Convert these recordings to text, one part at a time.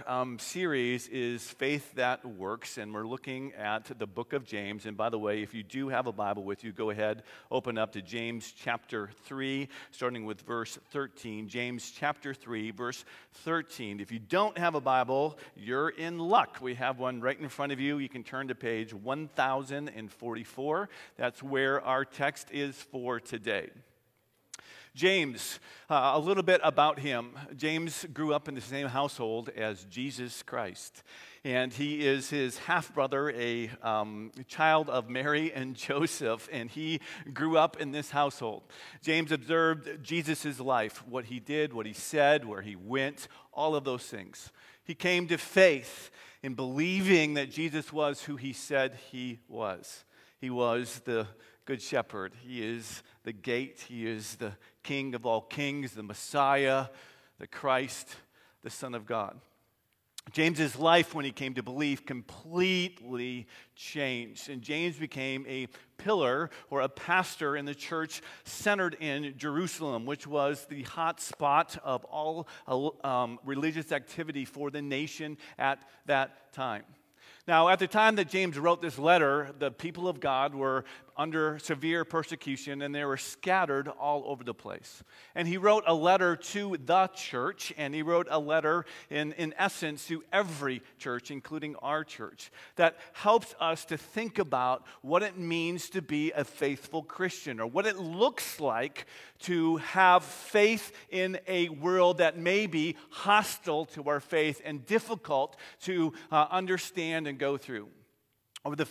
series is Faith That Works, and we're looking at the book of James. And by the way, if you do have a Bible with you, go ahead, open up to James chapter 3, starting with verse 13. James chapter 3, verse 13. If you don't have a Bible, you're in luck. We have one right in front of you. You can turn to page 1044. That's where our text is for today. James, a little bit about him. James grew up in the same household as Jesus Christ, and he is his half-brother, a child of Mary and Joseph, and he grew up in this household. James observed Jesus' life, what he did, what he said, where he went, all of those things. He came to faith in believing that Jesus was who he said he was. He was the Good Shepherd. He is the gate. He is the King of all kings, the Messiah, the Christ, the Son of God. James's life, when he came to believe, completely changed. And James became a pillar or a pastor in the church centered in Jerusalem, which was the hot spot of all religious activity for the nation at that time. Now, at the time that James wrote this letter, the people of God were under severe persecution, and they were scattered all over the place. And he wrote a letter to the church, and he wrote a letter, in essence, to every church, including our church, that helps us to think about what it means to be a faithful Christian, or what it looks like to have faith in a world that may be hostile to our faith and difficult to understand and go through. Over the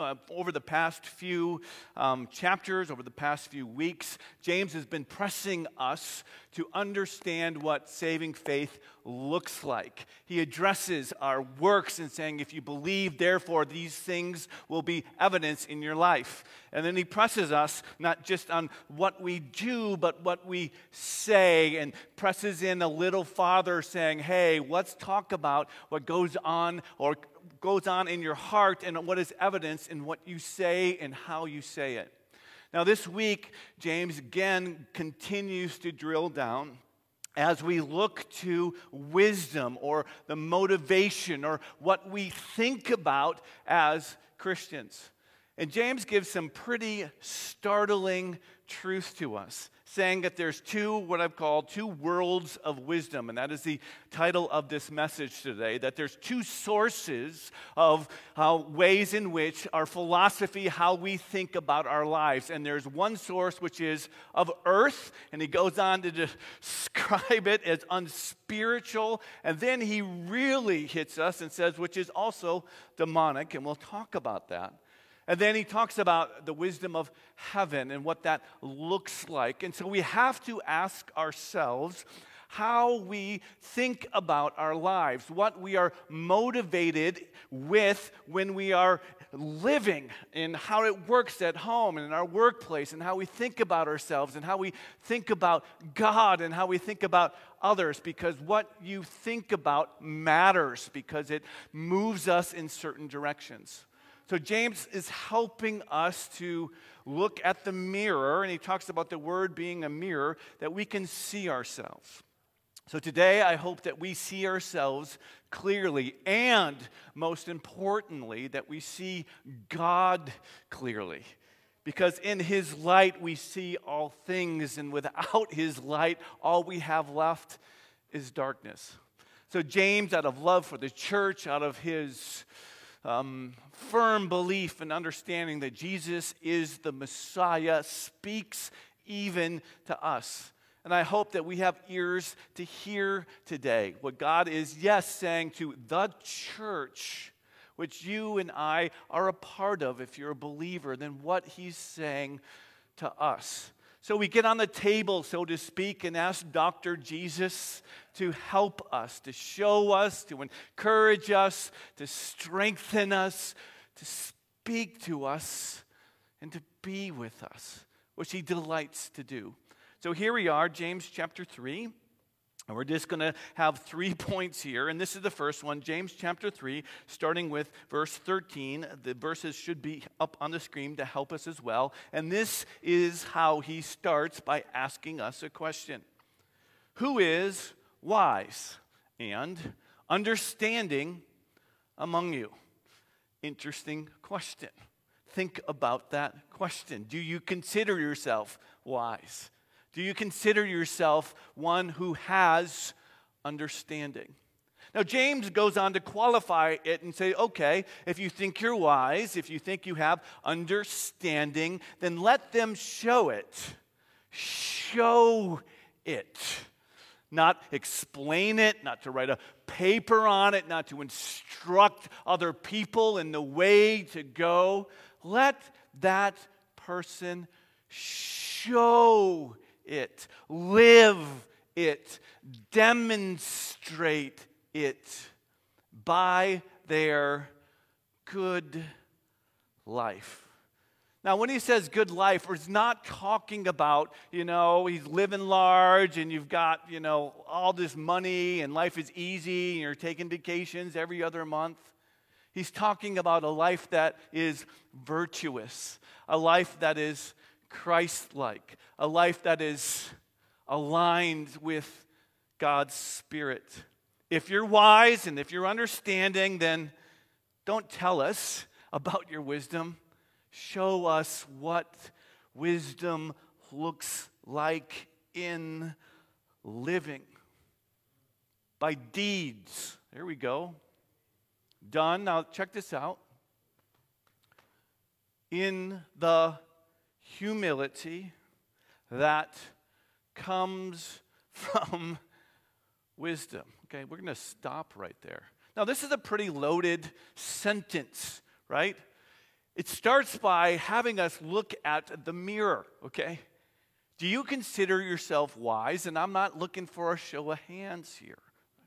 past few chapters, over the past few weeks, James has been pressing us to understand what saving faith looks like. He addresses our works and saying, if you believe, therefore, these things will be evidence in your life. And then he presses us not just on what we do, but what we say, and presses in a little farther saying, hey, let's talk about what goes on in your heart and what is evidence in what you say and how you say it. Now this week, James again continues to drill down as we look to wisdom or the motivation or what we think about as Christians. And James gives some pretty startling truth to us, saying that there's what I've called two worlds of wisdom, and that is the title of this message today, that there's two sources of ways in which our philosophy, how we think about our lives, and there's one source which is of earth, and he goes on to describe it as unspiritual, and then he really hits us and says, which is also demonic, and we'll talk about that. And then he talks about the wisdom of heaven and what that looks like. And so we have to ask ourselves how we think about our lives, what we are motivated with when we are living, and how it works at home and in our workplace, and how we think about ourselves, and how we think about God, and how we think about others, because what you think about matters, because it moves us in certain directions. So James is helping us to look at the mirror, and he talks about the word being a mirror, that we can see ourselves. So today I hope that we see ourselves clearly, and most importantly, that we see God clearly. Because in his light we see all things, and without his light, all we have left is darkness. So James, out of love for the church, out of his firm belief and understanding that Jesus is the Messiah, speaks even to us. And I hope that we have ears to hear today what God is, yes, saying to the church, which you and I are a part of if you're a believer, then what he's saying to us. So we get on the table, so to speak, and ask Dr. Jesus to help us, to show us, to encourage us, to strengthen us, to speak to us, and to be with us, which he delights to do. So here we are, James chapter 3. And we're just going to have 3 points here, and this is the first one, James chapter 3, starting with verse 13. The verses should be up on the screen to help us as well. And this is how he starts, by asking us a question. Who is wise and understanding among you? Interesting question. Think about that question. Do you consider yourself wise? Do you consider yourself one who has understanding? Now, James goes on to qualify it and say, okay, if you think you're wise, if you think you have understanding, then let them show it. Show it. Not explain it, not to write a paper on it, not to instruct other people in the way to go. Let that person show it, live it, demonstrate it by their good life. Now, when he says good life, he's not talking about, he's living large and you've got, all this money and life is easy and you're taking vacations every other month. He's talking about a life that is virtuous, a life that is Christ-like, a life that is aligned with God's Spirit. If you're wise and if you're understanding, then don't tell us about your wisdom. Show us what wisdom looks like in living. By deeds. There we go. Done. Now check this out. In the humility that comes from wisdom. Okay, we're going to stop right there. Now, this is a pretty loaded sentence, right? It starts by having us look at the mirror, okay? Do you consider yourself wise? And I'm not looking for a show of hands here.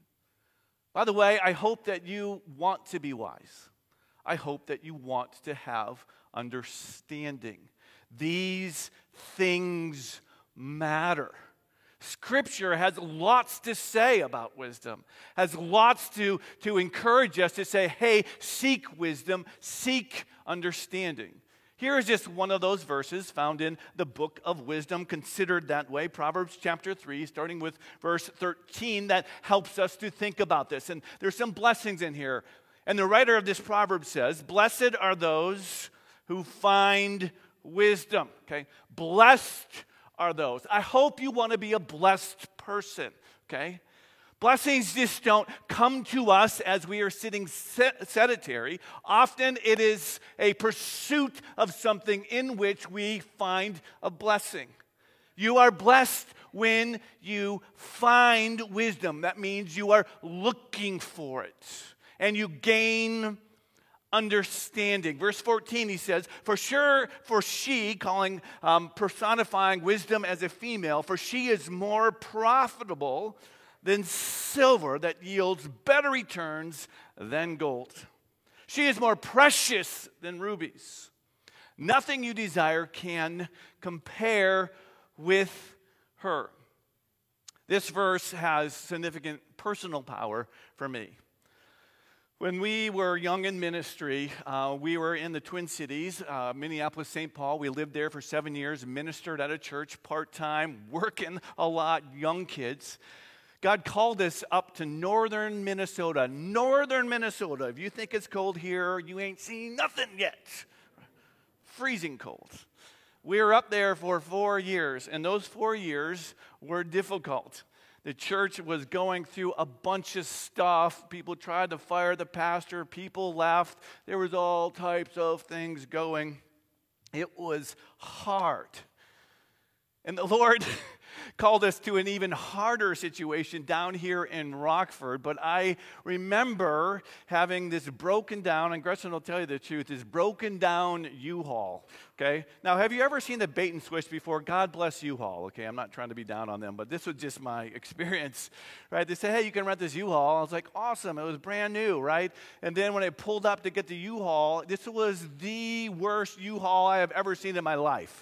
By the way, I hope that you want to be wise. I hope that you want to have understanding. These things matter. Scripture has lots to say about wisdom, has lots to encourage us to say, hey, seek wisdom, seek understanding. Here is just one of those verses found in the book of wisdom, considered that way, Proverbs chapter 3, starting with verse 13, that helps us to think about this. And there's some blessings in here. And the writer of this proverb says, blessed are those who find wisdom. Okay, blessed are those. I hope you want to be a blessed person, okay? Blessings just don't come to us as we are sitting sedentary. Often it is a pursuit of something in which we find a blessing. You are blessed when you find wisdom. That means you are looking for it, and you gain understanding. Verse 14, he says, for she, personifying wisdom as a female, for she is more profitable than silver that yields better returns than gold. She is more precious than rubies. Nothing you desire can compare with her. This verse has significant personal power for me. When we were young in ministry, we were in the Twin Cities, Minneapolis, St. Paul. We lived there for 7 years, ministered at a church part-time, working a lot, young kids. God called us up to northern Minnesota. Northern Minnesota. If you think it's cold here, you ain't seen nothing yet. Freezing cold. We were up there for 4 years, and those 4 years were difficult. The church was going through a bunch of stuff. People tried to fire the pastor. People left. There was all types of things going. It was hard. And the Lord called us to an even harder situation down here in Rockford. But I remember having this broken down, and Gretchen will tell you the truth, this broken down U-Haul, okay? Now, have you ever seen the bait and switch before? God bless U-Haul, okay? I'm not trying to be down on them, but this was just my experience, right? They said, hey, you can rent this U-Haul. I was like, awesome. It was brand new, right? And then when I pulled up to get the U-Haul, this was the worst U-Haul I have ever seen in my life.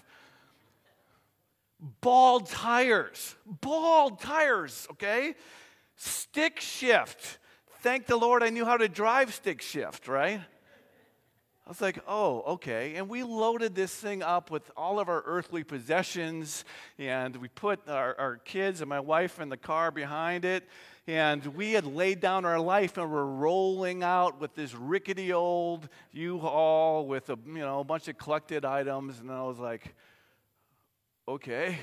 Bald tires, okay? Stick shift. Thank the Lord I knew how to drive stick shift, right? I was like, oh, okay. And we loaded this thing up with all of our earthly possessions, and we put our kids and my wife in the car behind it, And we had laid down our life and were rolling out with this rickety old U-Haul with a bunch of collected items. And I was like, okay.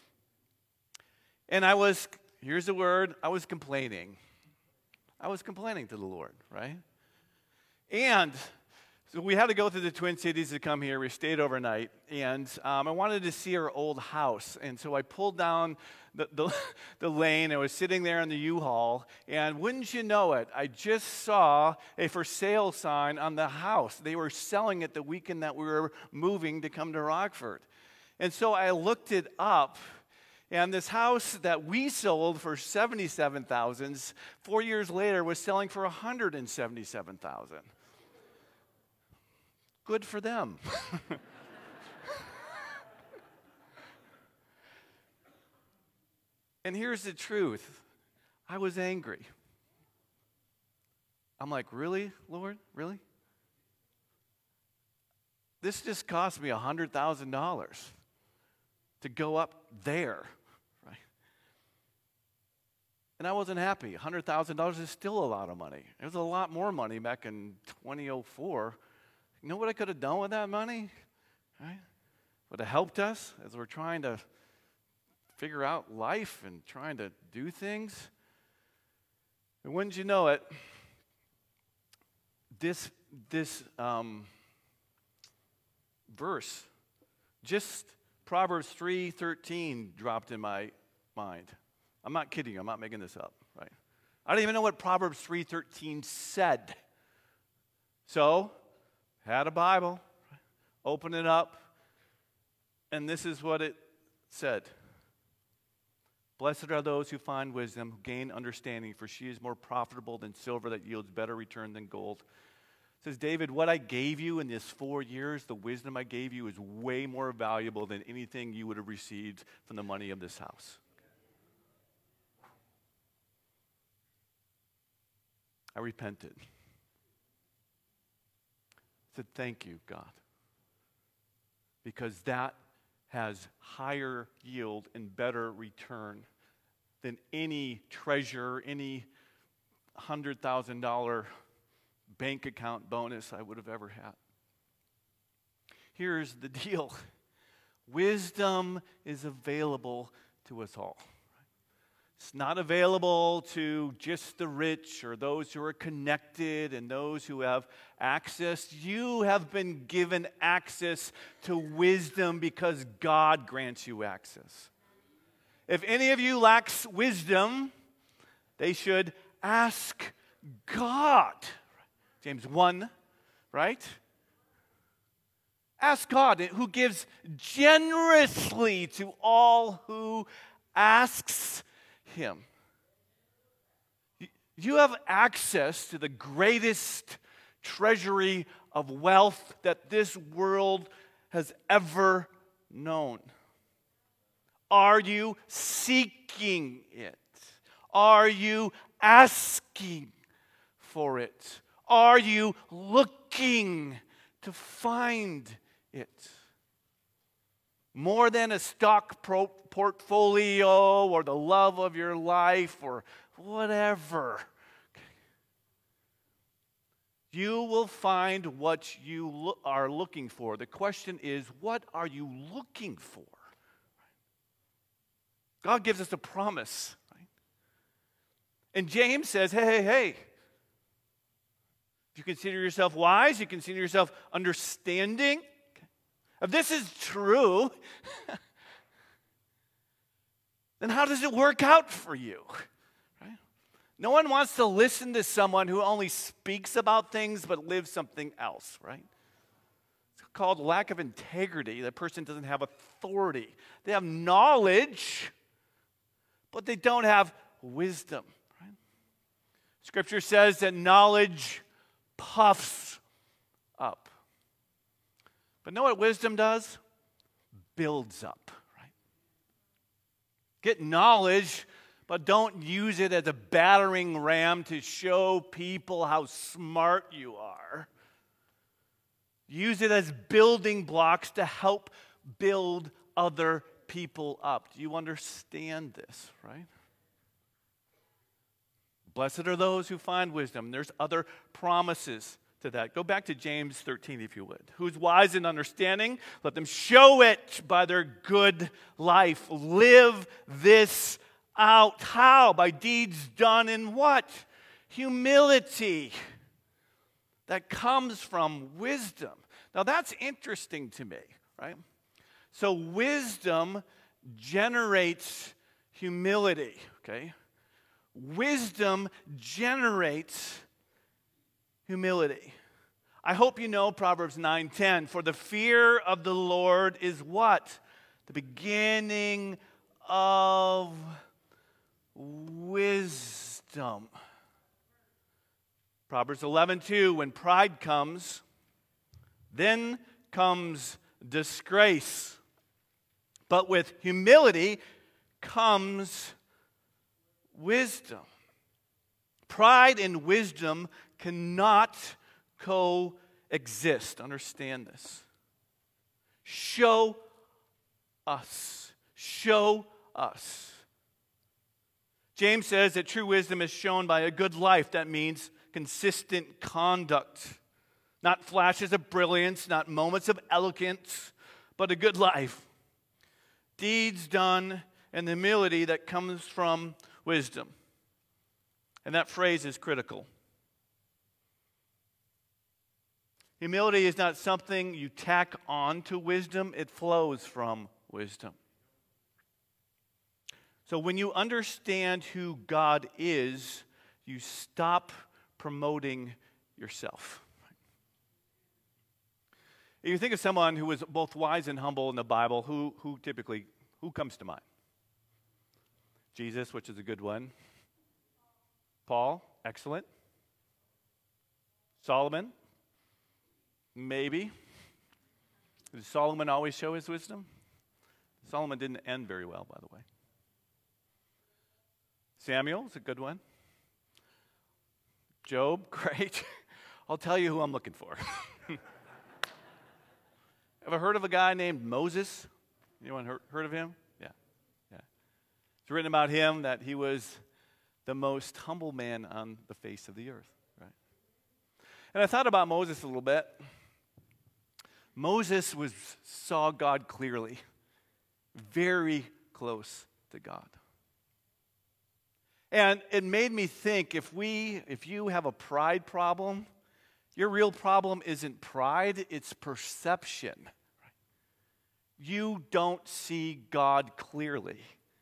And here's the word, I was complaining. I was complaining to the Lord, right? And so we had to go through the Twin Cities to come here. We stayed overnight, and I wanted to see our old house. And so I pulled down the lane. I was sitting there in the U-Haul, and wouldn't you know it, I just saw a for sale sign on the house. They were selling it the weekend that we were moving to come to Rockford. And so I looked it up, and this house that we sold for $77,000, 4 years later was selling for $177,000. Good for them. And here's the truth. I was angry. I'm like, really, Lord? Really? This just cost me $100,000 to go up there, right? And I wasn't happy. $100,000 is still a lot of money. It was a lot more money back in 2004. You know what I could have done with that money? Right? Would have helped us as we're trying to figure out life and trying to do things. And wouldn't you know it, this verse, just Proverbs 3:13 dropped in my mind. I'm not kidding you. I'm not making this up, right? I don't even know what Proverbs 3:13 said. So, had a Bible, open it up, and this is what it said. Blessed are those who find wisdom, who gain understanding, for she is more profitable than silver that yields better return than gold. It says, David, what I gave you in this 4 years, the wisdom I gave you is way more valuable than anything you would have received from the money of this house. I repented. Said, thank you, God, because that has higher yield and better return than any treasure, any $100,000 bank account bonus I would have ever had. Here's the deal. Wisdom is available to us all. It's not available to just the rich or those who are connected and those who have access. You have been given access to wisdom because God grants you access. If any of you lacks wisdom, they should ask God. James 1, right? Ask God, who gives generously to all who asks Him. You have access to the greatest treasury of wealth that this world has ever known. Are you seeking it? Are you asking for it? Are you looking to find it? More than a stock portfolio or the love of your life or whatever. You will find what you are looking for. The question is, what are you looking for? God gives us a promise. Right? And James says, hey. If you consider yourself wise, you consider yourself understanding. If this is true, then how does it work out for you? Right? No one wants to listen to someone who only speaks about things but lives something else, right? It's called lack of integrity. That person doesn't have authority. They have knowledge, but they don't have wisdom. Right? Scripture says that knowledge puffs up. But know what wisdom does? Builds up, right? Get knowledge, but don't use it as a battering ram to show people how smart you are. Use it as building blocks to help build other people up. Do you understand this, right? Blessed are those who find wisdom. There's other promises to that. Go back to James 13, if you would. Who's wise in understanding? Let them show it by their good life. Live this out. How? By deeds done in what? Humility. That comes from wisdom. Now that's interesting to me, right? So wisdom generates humility, okay? Wisdom generates humility. I hope you know Proverbs 9:10. For the fear of the Lord is what? The beginning of wisdom. Proverbs 11:2. When pride comes, then comes disgrace. But with humility comes wisdom. Pride and wisdom cannot coexist. Understand this. Show us. Show us. James says that true wisdom is shown by a good life. That means consistent conduct. Not flashes of brilliance, not moments of eloquence, but a good life. Deeds done and the humility that comes from wisdom. And that phrase is critical. Humility is not something you tack on to wisdom, it flows from wisdom. So when you understand who God is, you stop promoting yourself. If you think of someone who was both wise and humble in the Bible, who comes to mind? Jesus, which is a good one. Paul, excellent. Solomon, maybe. Did Solomon always show his wisdom? Solomon didn't end very well, by the way. Samuel is a good one. Job, great. I'll tell you who I'm looking for. Ever heard of a guy named Moses? Anyone heard of him? Yeah. It's written about him that he was the most humble man on the face of the earth, right? And I thought about Moses a little bit. Moses saw God clearly, very close to God. And it made me think, if you have a pride problem, your real problem isn't pride, it's perception. You don't see God clearly.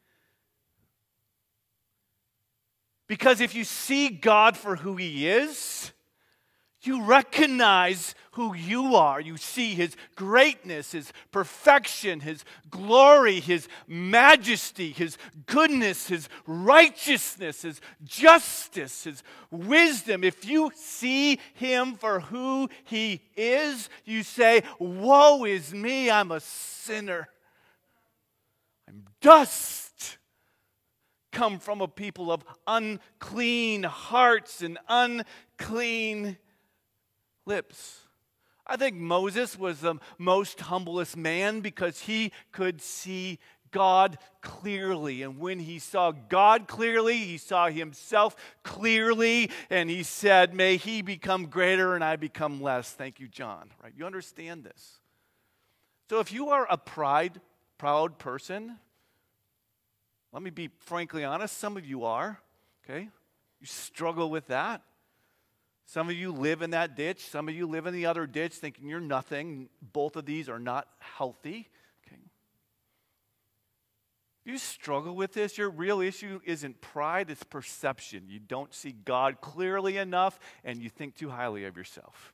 Because if you see God for who He is, you recognize who you are. You see His greatness, His perfection, His glory, His majesty, His goodness, His righteousness, His justice, His wisdom. If you see Him for who He is, you say, "Woe is me, I'm a sinner. I'm dust. Come from a people of unclean hearts and unclean lips." I think Moses was the most humblest man because he could see God clearly. And when he saw God clearly, he saw himself clearly, and he said, "May he become greater and I become less." Thank you, John. Right? You understand this. So if you are a proud person, let me be frankly honest, some of you are, okay? You struggle with that. Some of you live in that ditch. Some of you live in the other ditch thinking you're nothing. Both of these are not healthy. Okay? If you struggle with this, your real issue isn't pride, it's perception. You don't see God clearly enough and you think too highly of yourself.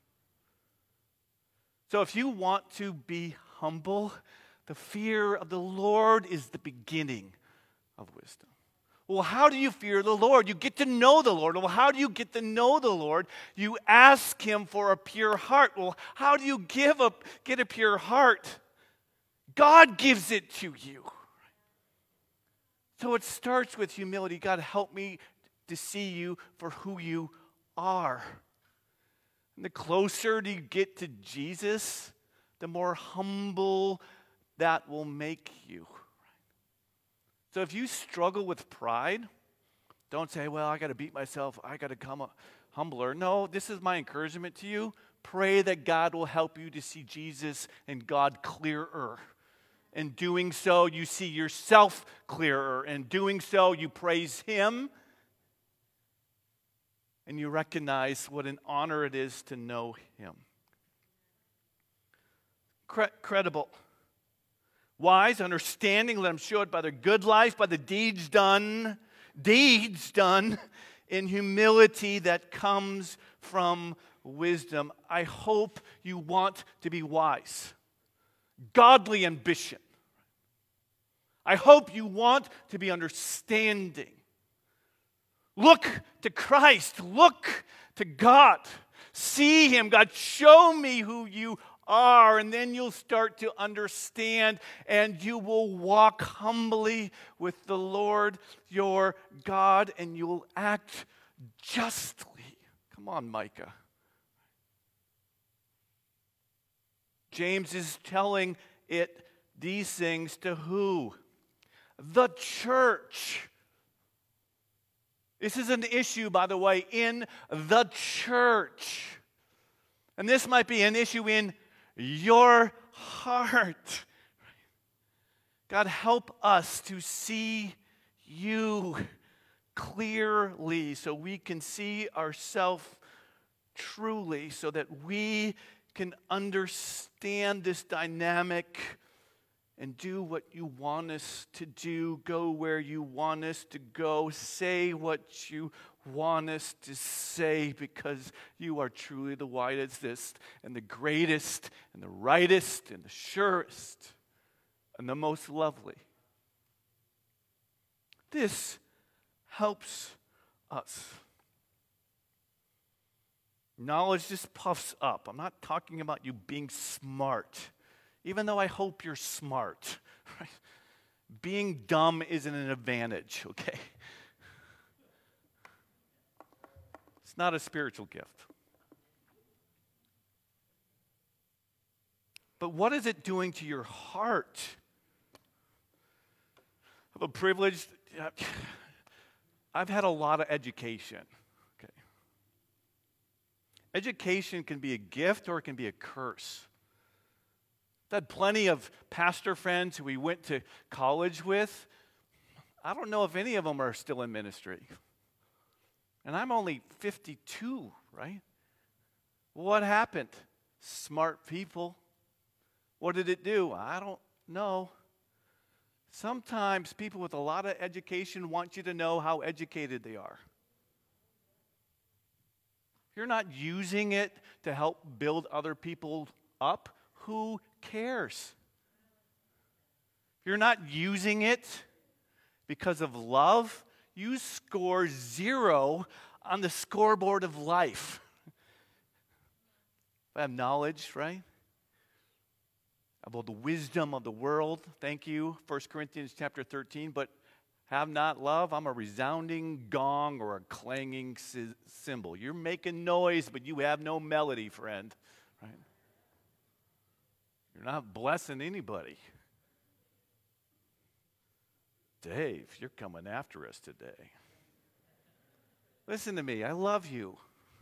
So if you want to be humble, the fear of the Lord is the beginning of wisdom. Well, how do you fear the Lord? You get to know the Lord. Well, how do you get to know the Lord? You ask Him for a pure heart. Well, how do you get a pure heart? God gives it to you. So it starts with humility. God, help me to see you for who you are. And the closer you get to Jesus, the more humble that will make you. So if you struggle with pride, Don't say, well, I got to beat myself. I got to become a humbler. No, this is my encouragement to you. Pray that God will help you to see Jesus and God clearer. In doing so, you see yourself clearer. In doing so, you praise Him. And you recognize what an honor it is to know Him. Credible. Wise, understanding, let them show it by their good life, by the deeds done in humility that comes from wisdom. I hope you want to be wise. Godly ambition. I hope you want to be understanding. Look to Christ. Look to God. See Him. God, show me who you are, and then you'll start to understand, and you will walk humbly with the Lord your God, and you will act justly. Come on, Micah. James is telling these things to who? The church. This is an issue, by the way, in the church. And this might be an issue in your heart. God, help us to see you clearly so we can see ourselves truly, so that we can understand this dynamic and do what you want us to do, go where you want us to go, say what you want us to say, because you are truly the wisest and the greatest and the rightest and the surest and the most lovely. This helps us. Knowledge just puffs up. I'm not talking about you being smart, even though I hope you're smart. Right? Being dumb isn't an advantage, okay? It's not a spiritual gift. But what is it doing to your heart? I have a privilege. I've had a lot of education. Okay. Education can be a gift or it can be a curse. I've had plenty of pastor friends who we went to college with. I don't know if any of them are still in ministry. And I'm only 52, right? What happened? Smart people. What did it do? I don't know. Sometimes people with a lot of education want you to know how educated they are. If you're not using it to help build other people up, who cares? If you're not using it because of love, you score 0 on the scoreboard of life. I have knowledge, right? About the wisdom of the world. Thank you, 1 Corinthians chapter 13. But have not love, I'm a resounding gong or a clanging cymbal. You're making noise, but you have no melody, friend. Right? You're not blessing anybody. Dave, you're coming after us today. Listen to me, I love you.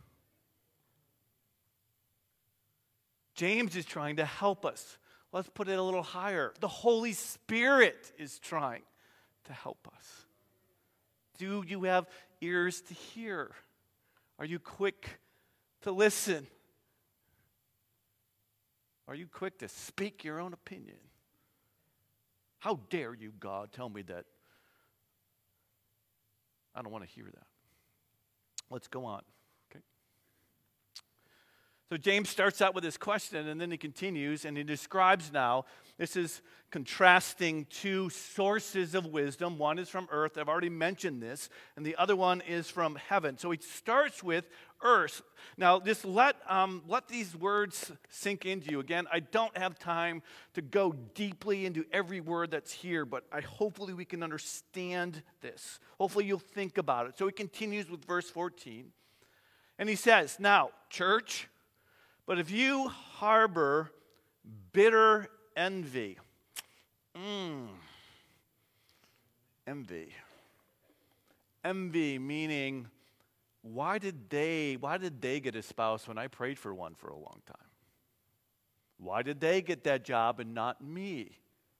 James is trying to help us. Let's put it a little higher. The Holy Spirit is trying to help us. Do you have ears to hear? Are you quick to listen? Are you quick to speak your own opinion? How dare you, God, tell me that? I don't want to hear that. Let's go on. Okay. So James starts out with this question, and then he continues, and he describes now, this is contrasting two sources of wisdom. One is from earth, I've already mentioned this, and the other one is from heaven. So he starts with earth. Now, just let these words sink into you. Again, I don't have time to go deeply into every word that's here, but hopefully we can understand this. Hopefully you'll think about it. So he continues with verse 14, and he says, now, church, but if you harbor bitter envy, envy Envy, meaning, why did they get a spouse when I prayed for one for a long time? Why did they get that job and not me?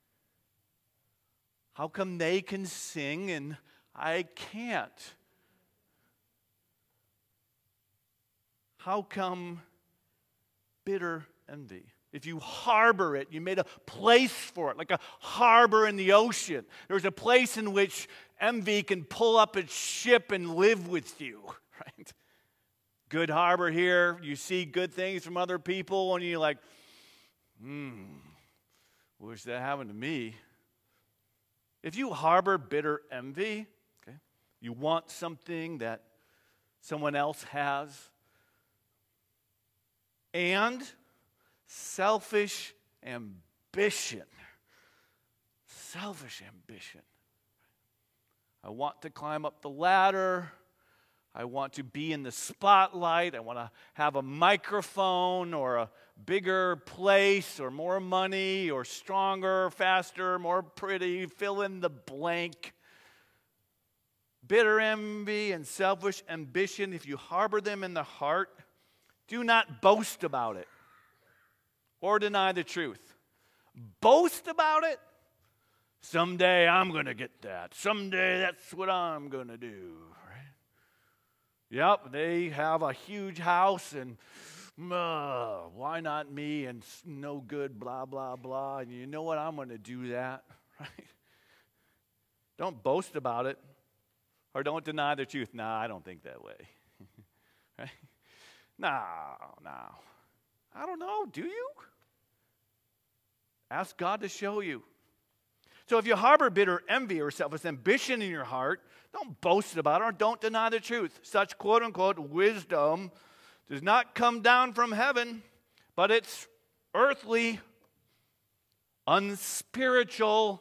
How come they can sing and I can't? How come bitter envy? If you harbor it, you made a place for it, like a harbor in the ocean. There's a place in which envy can pull up its ship and live with you, right? Good harbor here. You see good things from other people, and you're like, wish that happened to me. If you harbor bitter envy, okay, you want something that someone else has, and selfish ambition. Selfish ambition. I want to climb up the ladder. I want to be in the spotlight. I want to have a microphone or a bigger place or more money or stronger, faster, more pretty, fill in the blank. Bitter envy and selfish ambition, if you harbor them in the heart, do not boast about it or deny the truth. Boast about it. Someday I'm going to get that. Someday that's what I'm going to do. Yep, they have a huge house and why not me and no good, blah, blah, blah. And you know what? I'm going to do that, right? Don't boast about it or don't deny the truth. Nah, I don't think that way. Right? No. I don't know. Do you? Ask God to show you. So if you harbor bitter envy or selfish ambition in your heart, don't boast about it or don't deny the truth. Such quote-unquote wisdom does not come down from heaven, but it's earthly, unspiritual,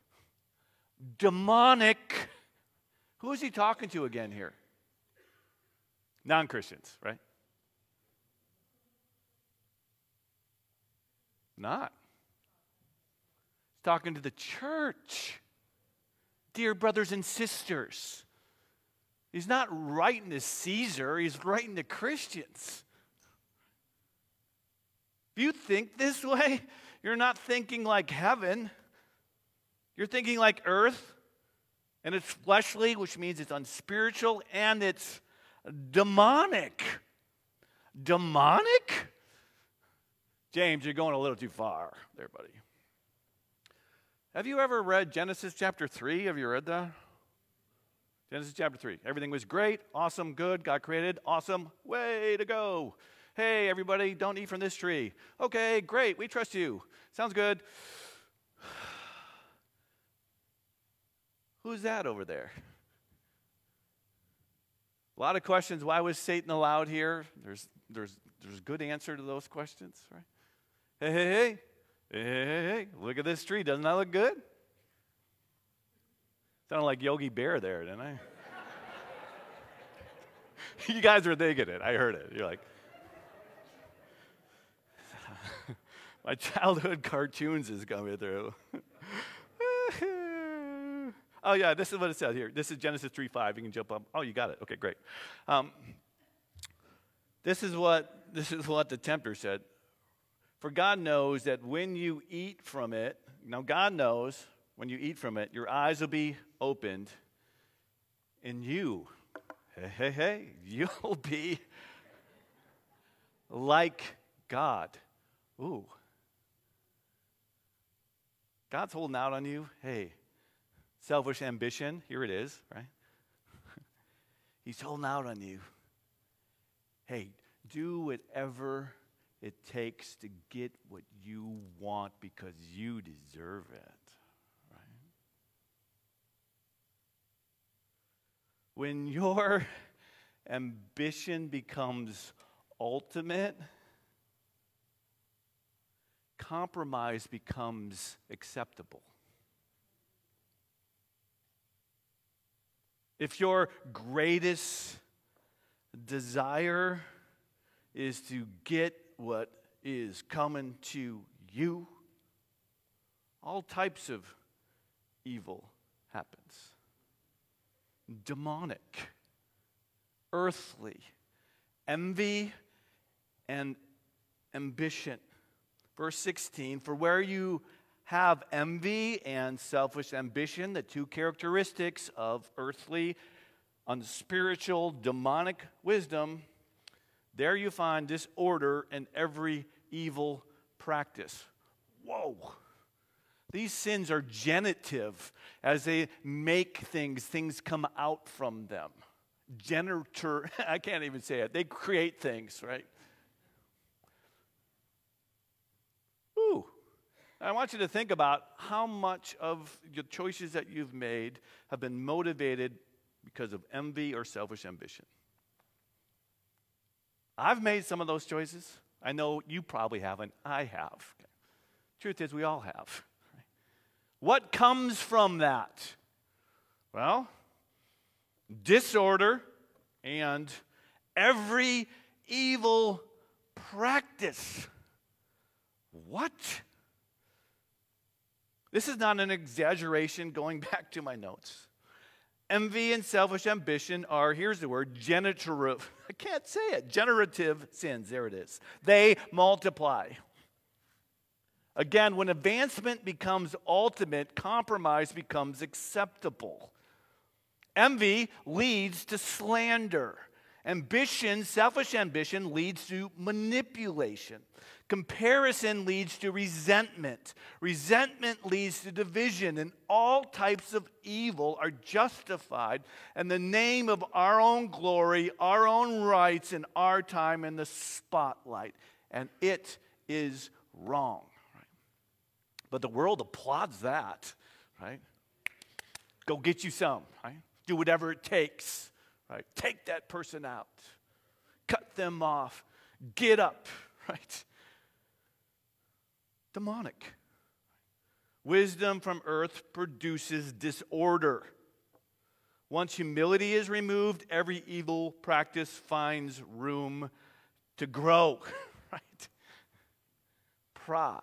demonic. Who is he talking to again here? Non-Christians, right? Not. He's talking to the church. Dear brothers and sisters. He's not writing to Caesar, he's writing to Christians. If you think this way, you're not thinking like heaven. You're thinking like earth, and it's fleshly, which means it's unspiritual, and it's demonic. Demonic? James, you're going a little too far there, buddy. Have you ever read Genesis chapter 3? Have you read that? Genesis chapter 3. Everything was great, awesome, good. God created, awesome, way to go. Hey, everybody, don't eat from this tree. Okay, great, we trust you. Sounds good. Who's that over there? A lot of questions. Why was Satan allowed here? There's a good answer to those questions, right? Hey, look at this tree. Doesn't that look good? Sounded like Yogi Bear there, didn't I? You guys were thinking it. I heard it. You're like, my childhood cartoons is coming through. Oh, yeah, this is what it says here. This is Genesis 3:5. You can jump up. Oh, you got it. Okay, great. This is what the tempter said. For God knows that when you eat from it, now God knows when you eat from it, your eyes will be opened, and you'll be like God. Ooh. God's holding out on you. Hey, selfish ambition, here it is, right? He's holding out on you. Hey, do whatever it takes to get what you want because you deserve it. When your ambition becomes ultimate, compromise becomes acceptable. If your greatest desire is to get what is coming to you, all types of evil happens. demonic, earthly, envy, and ambition. Verse 16, for where you have envy and selfish ambition, the two characteristics of earthly, unspiritual, demonic wisdom, there you find disorder and every evil practice. Whoa! These sins are genitive as they make things come out from them. Genitor, I can't even say it. They create things, right? Ooh. I want you to think about how much of the choices that you've made have been motivated because of envy or selfish ambition. I've made some of those choices. I know you probably haven't. I have. Truth is, we all have. What comes from that? Well, disorder and every evil practice. What? This is not an exaggeration going back to my notes. Envy and selfish ambition are, here's the word, generative. I can't say it. Generative sins. There it is. They multiply. Again, when advancement becomes ultimate, compromise becomes acceptable. Envy leads to slander. Ambition, selfish ambition, leads to manipulation. Comparison leads to resentment. Resentment leads to division. And all types of evil are justified in the name of our own glory, our own rights, and our time in the spotlight. And it is wrong. Right? But the world applauds that. Right? Go get you some. Right? Do whatever it takes. Right? Take that person out. Cut them off. Get up. Right? Demonic. Wisdom from earth produces disorder. Once humility is removed, every evil practice finds room to grow. Right? Pride.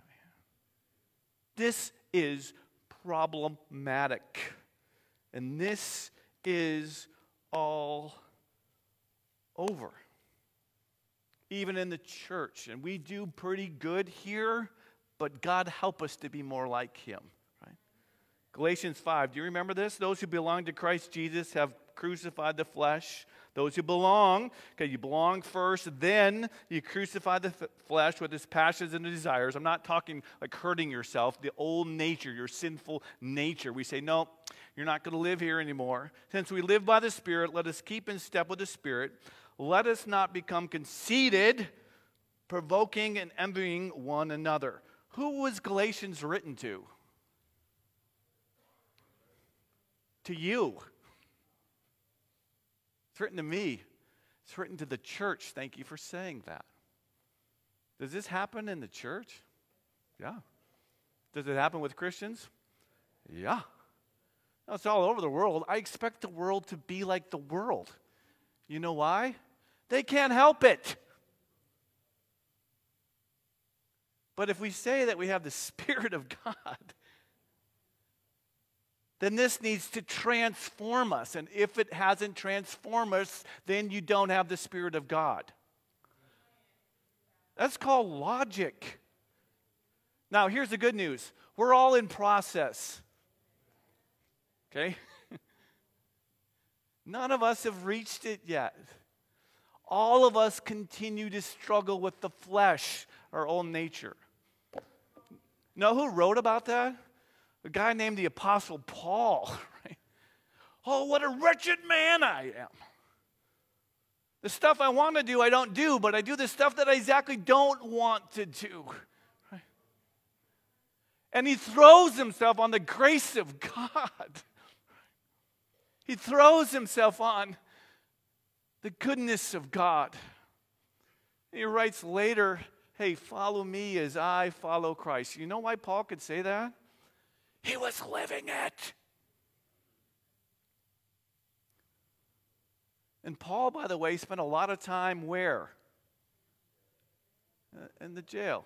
This is problematic. And this is all over. Even in the church. And we do pretty good here, but God help us to be more like Him. Right? Galatians 5, do you remember this? Those who belong to Christ Jesus have crucified the flesh. Those who belong, okay, you belong first, then you crucify the flesh with its passions and desires. I'm not talking like hurting yourself, the old nature, your sinful nature. We say, no, you're not going to live here anymore. Since we live by the Spirit, let us keep in step with the Spirit. Let us not become conceited, provoking and envying one another. Who was Galatians written to? To you. It's written to me. It's written to the church. Thank you for saying that. Does this happen in the church? Yeah. Does it happen with Christians? Yeah. No, it's all over the world. I expect the world to be like the world. You know why? They can't help it. But if we say that we have the Spirit of God, then this needs to transform us. And if it hasn't transformed us, then you don't have the Spirit of God. That's called logic. Now, here's the good news. We're all in process. Okay? None of us have reached it yet. All of us continue to struggle with the flesh, our own nature. Know who wrote about that? A guy named the Apostle Paul. Right? Oh, what a wretched man I am. The stuff I want to do, I don't do, but I do the stuff that I exactly don't want to do. Right? And he throws himself on the grace of God. He throws himself on the goodness of God. He writes later, hey, follow me as I follow Christ. You know why Paul could say that? He was living it. And Paul, by the way, spent a lot of time where? In the jail.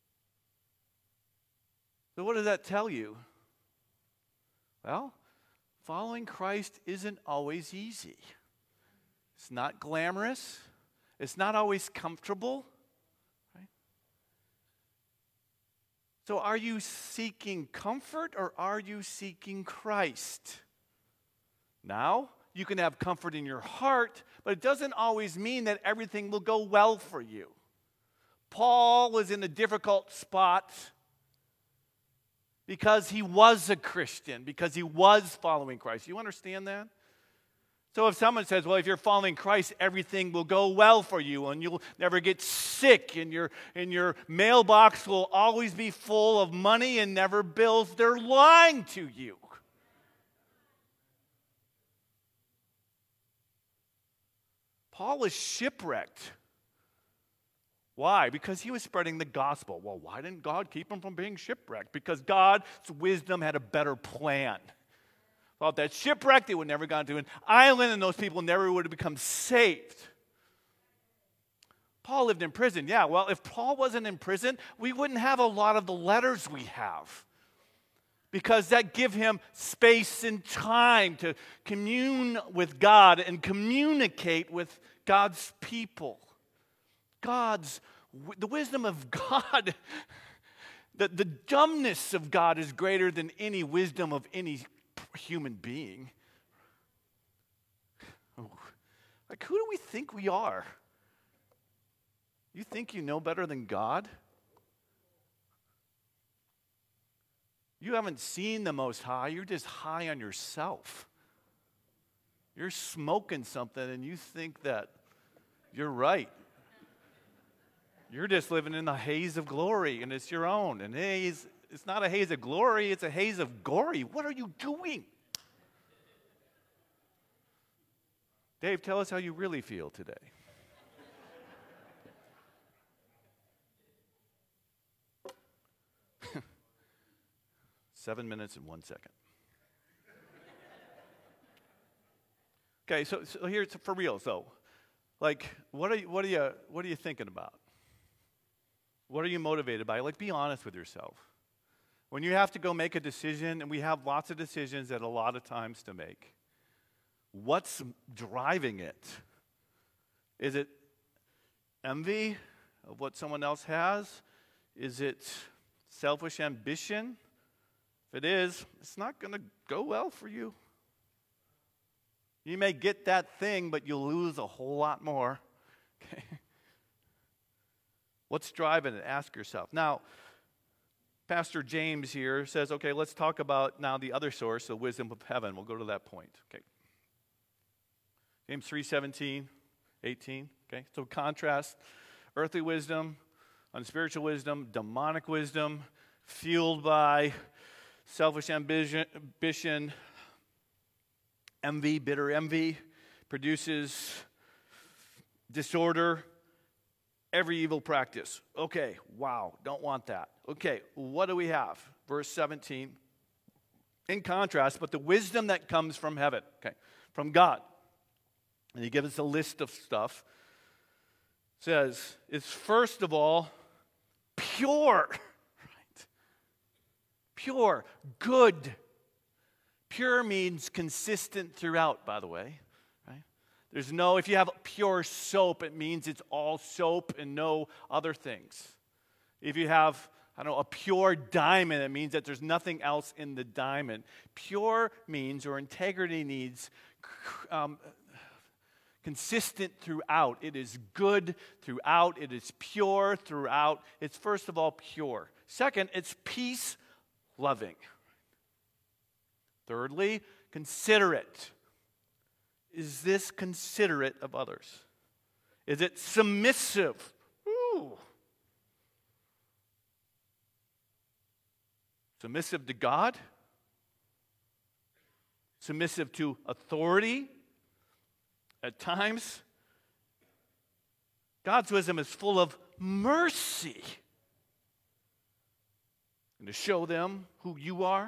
So what does that tell you? Well, following Christ isn't always easy. It's not glamorous. It's not always comfortable. Right? So are you seeking comfort or are you seeking Christ? Now, you can have comfort in your heart, but it doesn't always mean that everything will go well for you. Paul was in a difficult spot because he was a Christian, because he was following Christ. You understand that? So if someone says, well, if you're following Christ, everything will go well for you and you'll never get sick and your mailbox will always be full of money and never bills, they're lying to you. Paul was shipwrecked. Why? Because he was spreading the gospel. Well, why didn't God keep him from being shipwrecked? Because God's wisdom had a better plan. Without that shipwreck, they would never gone to an island, and those people never would have become saved. Paul lived in prison. Yeah, well, if Paul wasn't in prison, we wouldn't have a lot of the letters we have. Because that give him space and time to commune with God and communicate with God's people. The wisdom of God, the dumbness of God is greater than any wisdom of any human being. Like, who do we think we are? You think you know better than God? You haven't seen the Most High. You're just high on yourself. You're smoking something and you think that you're right. You're just living in the haze of glory, and it's your own. And it's not a haze of glory, it's a haze of gory. What are you doing? Dave, tell us how you really feel today. 7 minutes and 1 second. Okay, so here's for real. So, like, what are you thinking about? What are you motivated by? Like, be honest with yourself. When you have to go make a decision, and we have lots of decisions at a lot of times to make, what's driving it? Is it envy of what someone else has? Is it selfish ambition? If it is, it's not going to go well for you. You may get that thing, but you'll lose a whole lot more. Okay? What's driving it? Ask yourself. Now, Pastor James here says, okay, let's talk about now the other source, the wisdom of heaven. We'll go to that point. Okay. James 3:17, 18. Okay. So contrast earthly wisdom, unspiritual wisdom, demonic wisdom, fueled by selfish ambition, envy, bitter envy, produces disorder, every evil practice. Okay, wow, don't want that. Okay, what do we have? Verse 17. In contrast, but the wisdom that comes from heaven, okay, from God. And he gives us a list of stuff. Says, it's first of all pure. Right? Pure, good. Pure means consistent throughout, by the way. There's no, if you have pure soap, it means it's all soap and no other things. If you have, a pure diamond, it means that there's nothing else in the diamond. Pure means, or integrity needs, consistent throughout. It is good throughout. It is pure throughout. It's first of all pure. Second, it's peace-loving. Thirdly, considerate. Is this considerate of others? Is it submissive? Ooh. Submissive to God? Submissive to authority? At times, God's wisdom is full of mercy. And to show them who you are.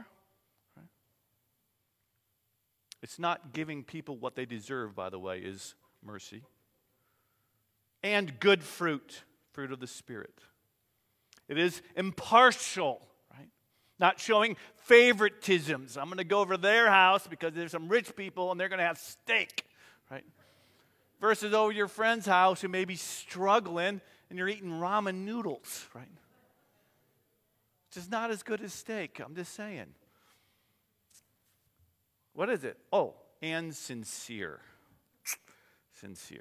It's not giving people what they deserve, by the way, is mercy. And good fruit of the Spirit. It is impartial, right? Not showing favoritisms. I'm going to go over to their house because there's some rich people and they're going to have steak, right? Versus over your friend's house who may be struggling and you're eating ramen noodles, right? Which is not as good as steak, I'm just saying. What is it? Oh, and sincere. Sincere.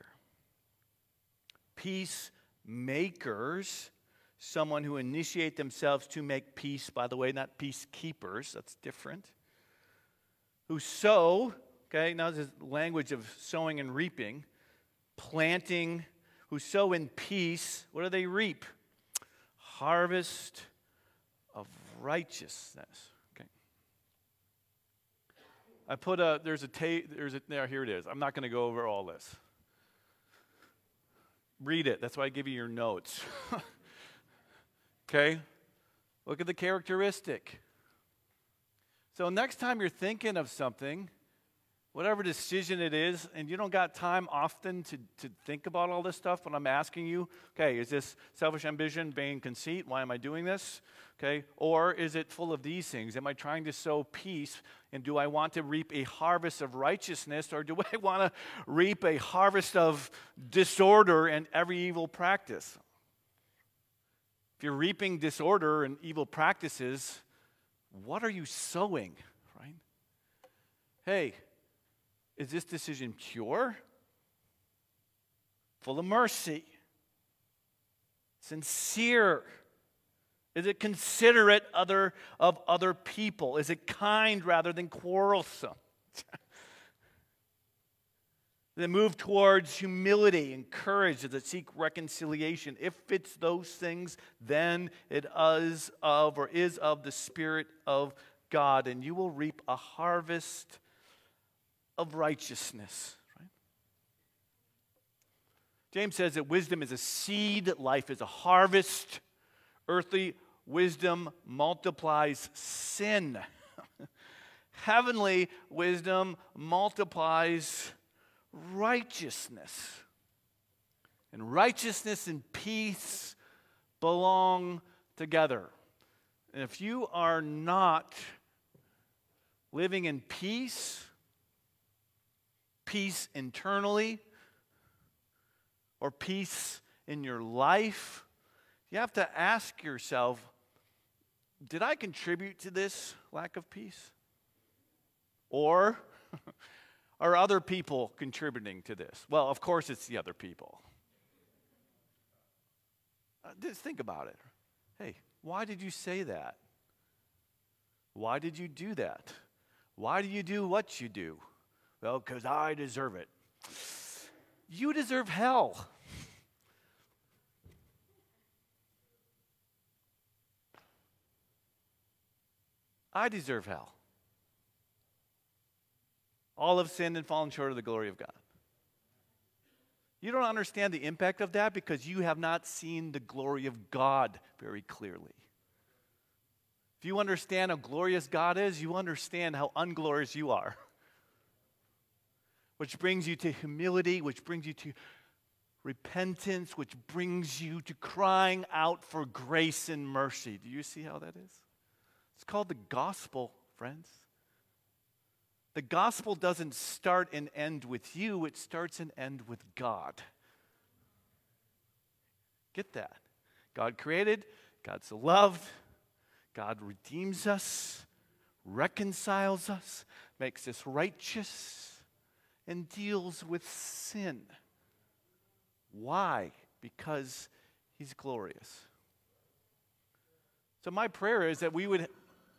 Peacemakers, someone who initiate themselves to make peace, by the way, not peacekeepers, that's different. Who sow, okay, now this is language of sowing and reaping, planting, who sow in peace, what do they reap? Harvest of righteousness. Okay. I put here it is. I'm not going to go over all this. Read it. That's why I give you your notes. Okay? Look at the characteristic. So next time you're thinking of something, whatever decision it is, and you don't got time often to think about all this stuff, but I'm asking you, okay, is this selfish ambition, vain conceit? Why am I doing this? Okay? Or is it full of these things? Am I trying to sow peace? And do I want to reap a harvest of righteousness? Or do I want to reap a harvest of disorder and every evil practice? If you're reaping disorder and evil practices, what are you sowing, right? Hey, is this decision pure? Full of mercy? Sincere? Is it considerate of other people? Is it kind rather than quarrelsome? Does it move towards humility and courage? Does it seek reconciliation? If it's those things, then it is of the Spirit of God, and you will reap a harvest of righteousness. Right? James says that wisdom is a seed, life is a harvest. Earthly wisdom multiplies sin. Heavenly wisdom multiplies righteousness. And righteousness and peace belong together. And if you are not living in peace internally, or peace in your life, you have to ask yourself, did I contribute to this lack of peace? Or are other people contributing to this? Well, of course it's the other people. Just think about it. Hey, why did you say that? Why did you do that? Why do you do what you do? Well, because I deserve it. You deserve hell. I deserve hell. All have sinned and fallen short of the glory of God. You don't understand the impact of that because you have not seen the glory of God very clearly. If you understand how glorious God is, you understand how unglorious you are. Which brings you to humility, which brings you to repentance, which brings you to crying out for grace and mercy. Do you see how that is? It's called the gospel, friends. The gospel doesn't start and end with you, it starts and ends with God. Get that? God created, God's loved, God redeems us, reconciles us, makes us righteous, and deals with sin. Why? Because He's glorious. So my prayer is that we would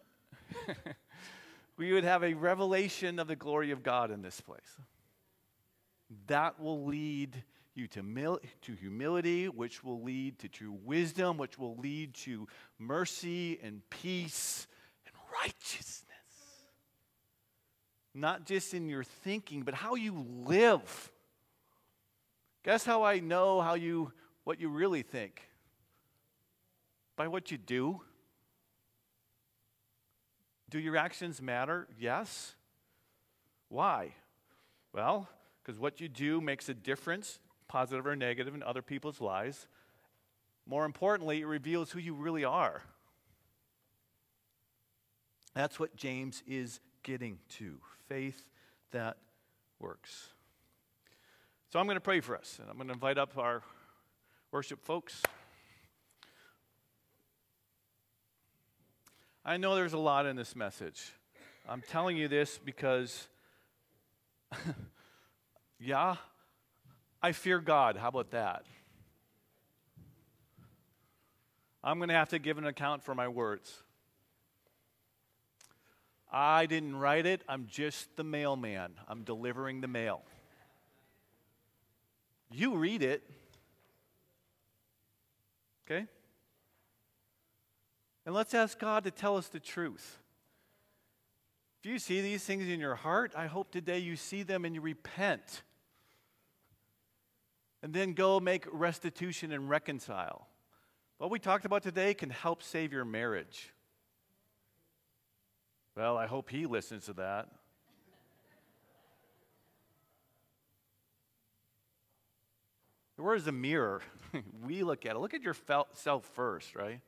have a revelation of the glory of God in this place. That will lead you to humility, which will lead to true wisdom, which will lead to mercy and peace and righteousness. Not just in your thinking, but how you live. Guess how I know what you really think? By what you do. Do your actions matter? Yes. Why? Well, because what you do makes a difference, positive or negative, in other people's lives. More importantly, it reveals who you really are. That's what James is getting to. Faith that works. So I'm going to pray for us, and I'm going to invite up our worship folks. I know there's a lot in this message. I'm telling you this because, yeah, I fear God. How about that? I'm going to have to give an account for my words. I didn't write it. I'm just the mailman. I'm delivering the mail. You read it. Okay? And let's ask God to tell us the truth. If you see these things in your heart, I hope today you see them and you repent. And then go make restitution and reconcile. What we talked about today can help save your marriage. Well, I hope he listens to that. Where's the mirror? We look at it. Look at yourself first, right?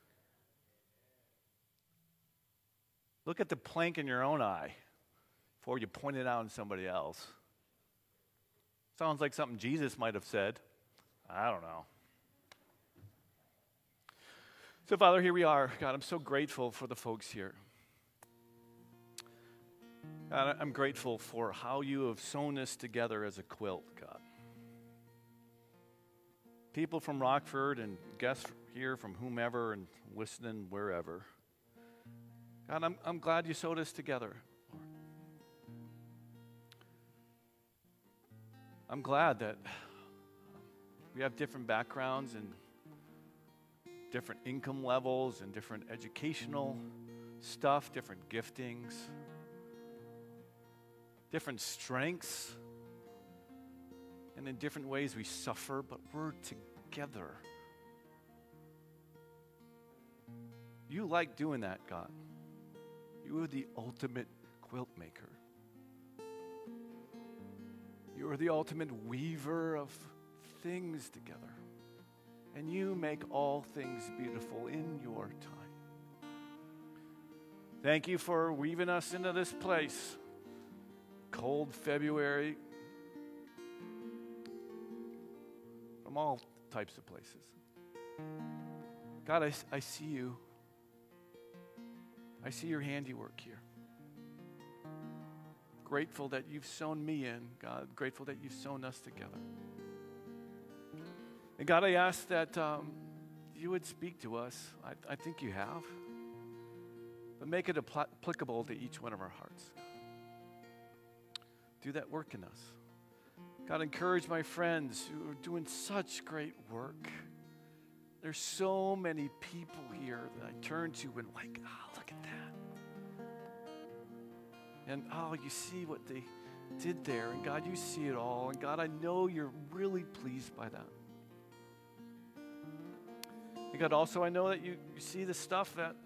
Look at the plank in your own eye before you point it out on somebody else. Sounds like something Jesus might have said. I don't know. So, Father, here we are. God, I'm so grateful for the folks here. God, I'm grateful for how you have sewn us together as a quilt, God. People from Rockford and guests here from whomever and listening wherever. God, I'm glad you sewed us together, Lord. I'm glad that we have different backgrounds and different income levels and different educational stuff, different giftings, different strengths, and in different ways we suffer, but we're together. You like doing that, God. You are the ultimate quilt maker. You are the ultimate weaver of things together. And you make all things beautiful in your time. Thank you for weaving us into this place. Cold February. From all types of places. God, I see you. I see your handiwork here. Grateful that you've sewn me in, God. Grateful that you've sewn us together. And God, I ask that you would speak to us. I think you have. But make it applicable to each one of our hearts. Do that work in us. God, encourage my friends who are doing such great work. There's so many people here that I turn to and like, look at that. And you see what they did there. And God, you see it all. And God, I know you're really pleased by that. And God, also I know that you see the stuff that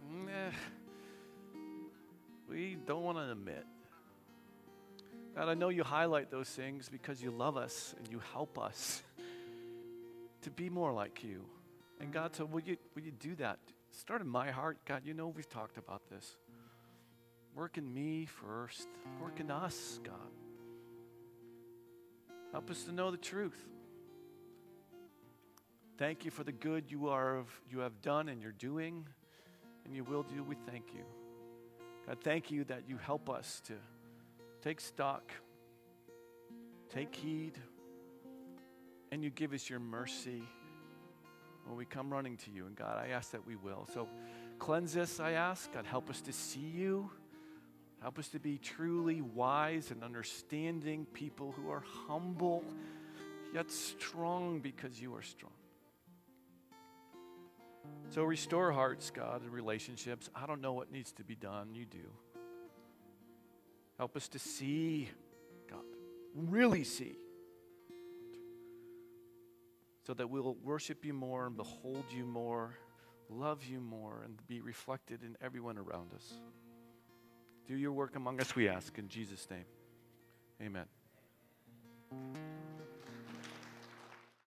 we don't want to admit. God, I know you highlight those things because you love us and you help us to be more like you. And God, so will you do that? Start in my heart. God, you know we've talked about this. Work in me first. Work in us, God. Help us to know the truth. Thank you for the good you have done and you're doing and you will do. We thank you. God, thank you that you help us to take stock, take heed, and you give us your mercy when we come running to you. And God, I ask that we will. So cleanse us, I ask. God, help us to see you. Help us to be truly wise and understanding people who are humble, yet strong because you are strong. So restore hearts, God, and relationships. I don't know what needs to be done. You do. Help us to see, God, really see, so that we'll worship you more and behold you more, love you more, and be reflected in everyone around us. Do your work among us, we ask, in Jesus' name. Amen.